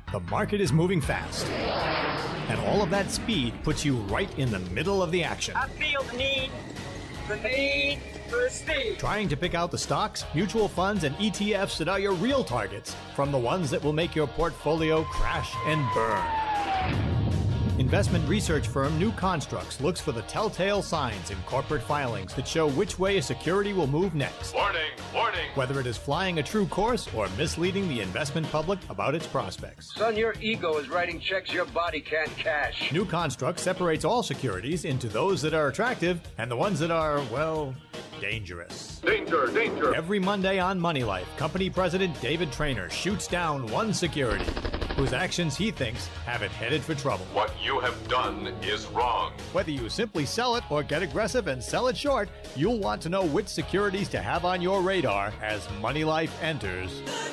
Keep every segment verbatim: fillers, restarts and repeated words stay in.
The market is moving fast, and all of that speed puts you right in the middle of the action. I feel the need, the need for speed. Trying to pick out the stocks, mutual funds, and E T Fs that are your real targets from the ones that will make your portfolio crash and burn. Investment research firm New Constructs looks for the telltale signs in corporate filings that show which way a security will move next. Warning, warning. Whether it is flying a true course or misleading the investment public about its prospects. Son, your ego is writing checks your body can't cash. New Construct separates all securities into those that are attractive and the ones that are, well, dangerous. Danger, danger. Every Monday on Money Life, company president David Traynor shoots down one security whose actions he thinks have it headed for trouble. What you have done is wrong. Whether you simply sell it or get aggressive and sell it short, you'll want to know which securities to have on your radar as Money Life enters.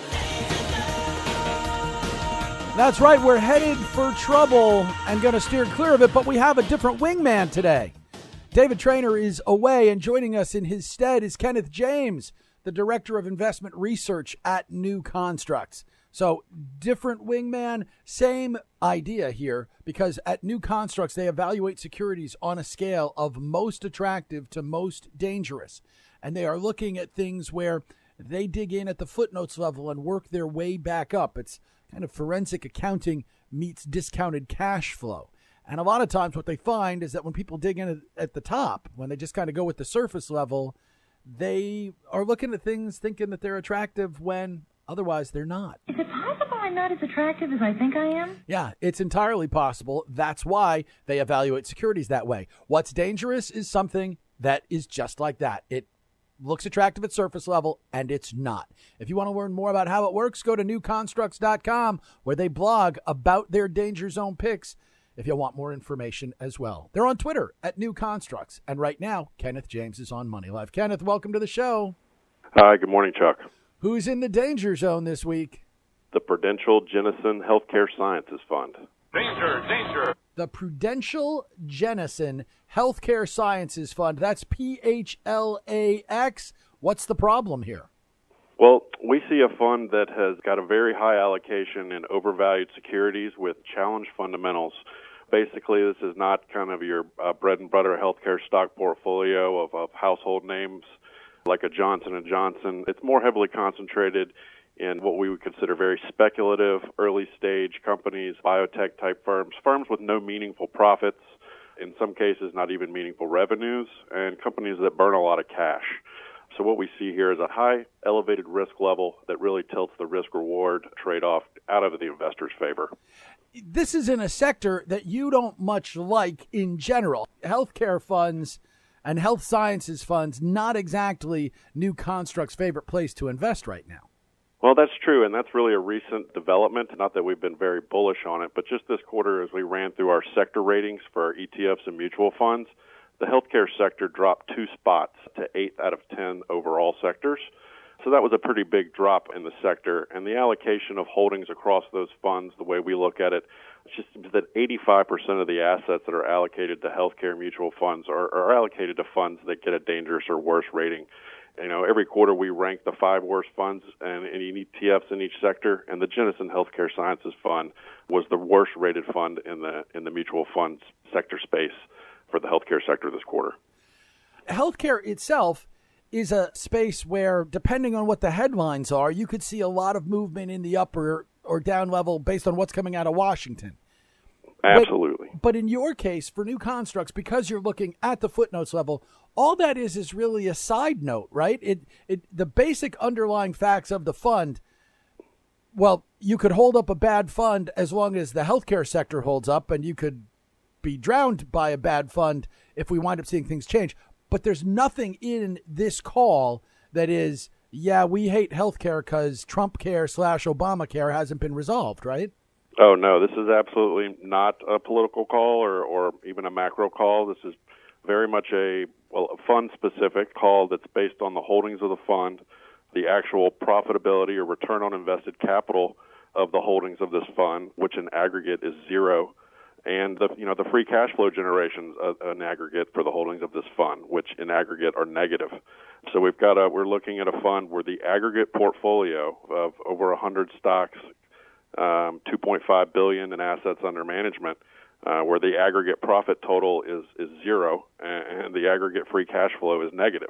That's right, we're headed for trouble and going to steer clear of it, but we have a different wingman today. David Traynor is away, and joining us in his stead is Kenneth James, the Director of Investment Research at New Constructs. So different wingman, same idea here, because at New Constructs, they evaluate securities on a scale of most attractive to most dangerous. And they are looking at things where they dig in at the footnotes level and work their way back up. It's kind of forensic accounting meets discounted cash flow. And a lot of times what they find is that when people dig in at the top, when they just kind of go with the surface level, they are looking at things thinking that they're attractive when otherwise they're not. Is it possible I'm not as attractive as I think I am? Yeah, it's entirely possible. That's why they evaluate securities that way. What's dangerous is something that is just like that. It looks attractive at surface level, and it's not. If you want to learn more about how it works, go to new constructs dot com, where they blog about their danger zone picks if you want more information as well. They're on Twitter at New Constructs. And right now, Kenneth James is on Money Life. Kenneth, welcome to the show. Hi, good morning, Chuck. Who's in the danger zone this week? The Prudential Jennison Healthcare Sciences Fund. Danger, danger. The Prudential Jennison Healthcare Sciences Fund. That's P H L A X. What's the problem here? Well, we see a fund that has got a very high allocation in overvalued securities with challenged fundamentals. Basically, this is not kind of your uh, bread and butter healthcare stock portfolio of, of household names like a Johnson and Johnson. It's more heavily concentrated in what we would consider very speculative, early-stage companies, biotech-type firms, firms with no meaningful profits, in some cases not even meaningful revenues, and companies that burn a lot of cash. So what we see here is a high elevated risk level that really tilts the risk-reward trade-off out of the investor's favor. This is in a sector that you don't much like in general. Healthcare funds and health sciences funds, not exactly New Construct's favorite place to invest right now. Well, that's true, and that's really a recent development. Not that we've been very bullish on it, but just this quarter as we ran through our sector ratings for our E T Fs and mutual funds, the healthcare sector dropped two spots to eight out of ten overall sectors. So that was a pretty big drop in the sector, and the allocation of holdings across those funds, the way we look at it, it's just that eighty-five percent of the assets that are allocated to healthcare mutual funds are, are allocated to funds that get a dangerous or worse rating. You know, every quarter we rank the five worst funds and, and E T Fs in each sector, and the Jennison Healthcare Sciences Fund was the worst rated fund in the in the mutual funds sector space for the healthcare sector this quarter. Healthcare itself is a space where, depending on what the headlines are, you could see a lot of movement in the upper or down level based on what's coming out of Washington. Absolutely. But, but in your case, for New Constructs, because you're looking at the footnotes level, all that is is really a side note, right? It it the basic underlying facts of the fund, well, you could hold up a bad fund as long as the healthcare sector holds up, and you could be drowned by a bad fund if we wind up seeing things change. But there's nothing in this call that is, yeah, we hate healthcare because Trump care slash Obamacare hasn't been resolved, right? Oh, no, this is absolutely not a political call or, or even a macro call. This is very much a, well, a fund-specific call that's based on the holdings of the fund, the actual profitability or return on invested capital of the holdings of this fund, which in aggregate is zero, and the you know the free cash flow generation uh, in aggregate for the holdings of this fund, which in aggregate are negative. So we've got a we're looking at a fund where the aggregate portfolio of over one hundred stocks um, two point five billion dollars in assets under management, uh, where the aggregate profit total is, is zero and the aggregate free cash flow is negative.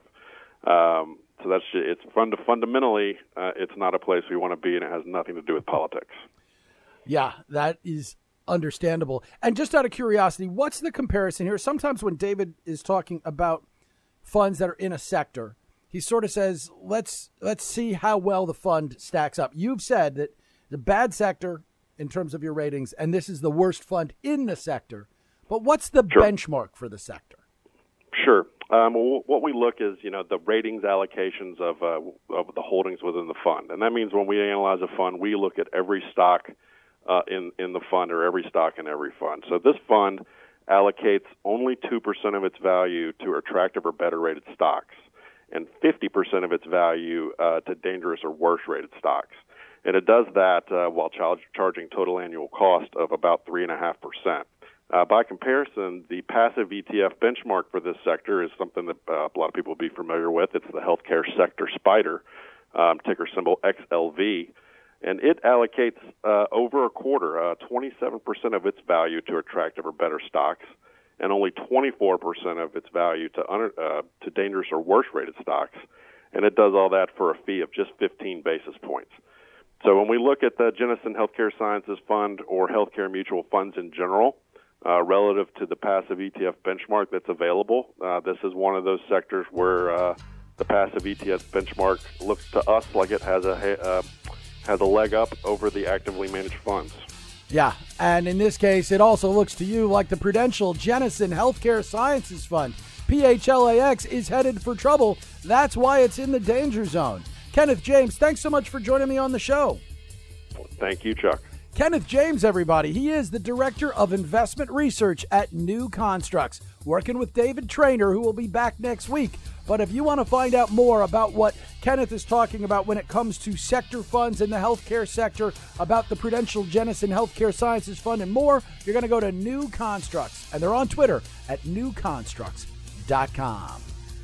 Um, so that's it's fund- fundamentally uh, it's not a place we want to be, and it has nothing to do with politics. Yeah, that is understandable. And just out of curiosity, what's the comparison here? Sometimes when David is talking about funds that are in a sector, he sort of says, let's let's see how well the fund stacks up. You've said that the bad sector in terms of your ratings, and this is the worst fund in the sector. But what's the Sure. benchmark for the sector? Sure. Um, well, what we look is, you know, the ratings allocations of uh, of the holdings within the fund, and that means when we analyze a fund, we look at every stock uh, in in the fund or every stock in every fund. So this fund allocates only two percent of its value to attractive or better rated stocks, and fifty percent of its value uh, to dangerous or worse rated stocks. And it does that uh, while charge, charging total annual cost of about three point five percent. Uh, by comparison, the passive E T F benchmark for this sector is something that uh, a lot of people will be familiar with. It's the healthcare sector SPDR, um, ticker symbol X L V, and it allocates uh, over a quarter, uh, twenty-seven percent of its value to attractive or better stocks, and only twenty-four percent of its value to under, uh, to dangerous or worse rated stocks. And it does all that for a fee of just fifteen basis points. So when we look at the Jennison Healthcare Sciences Fund or healthcare mutual funds in general, Uh, relative to the passive E T F benchmark that's available, uh, this is one of those sectors where uh, the passive E T F benchmark looks to us like it has a uh, has a leg up over the actively managed funds. Yeah, and in this case, it also looks to you like the Prudential Jennison Healthcare Sciences Fund. P H L A X is headed for trouble. That's why it's in the danger zone. Kenneth James, thanks so much for joining me on the show. Thank you, Chuck. Kenneth James, everybody. He is the Director of Investment Research at New Constructs, working with David Trainer, who will be back next week. But if you want to find out more about what Kenneth is talking about when it comes to sector funds in the healthcare sector, about the Prudential Jennison Healthcare Sciences Fund and more, you're going to go to New Constructs. And they're on Twitter at new constructs dot com.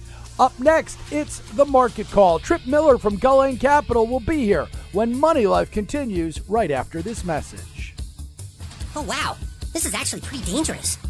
Up next, it's The Market Call. Trip Miller from Gullane Capital will be here when Money Life continues right after this message. Oh, wow. This is actually pretty dangerous.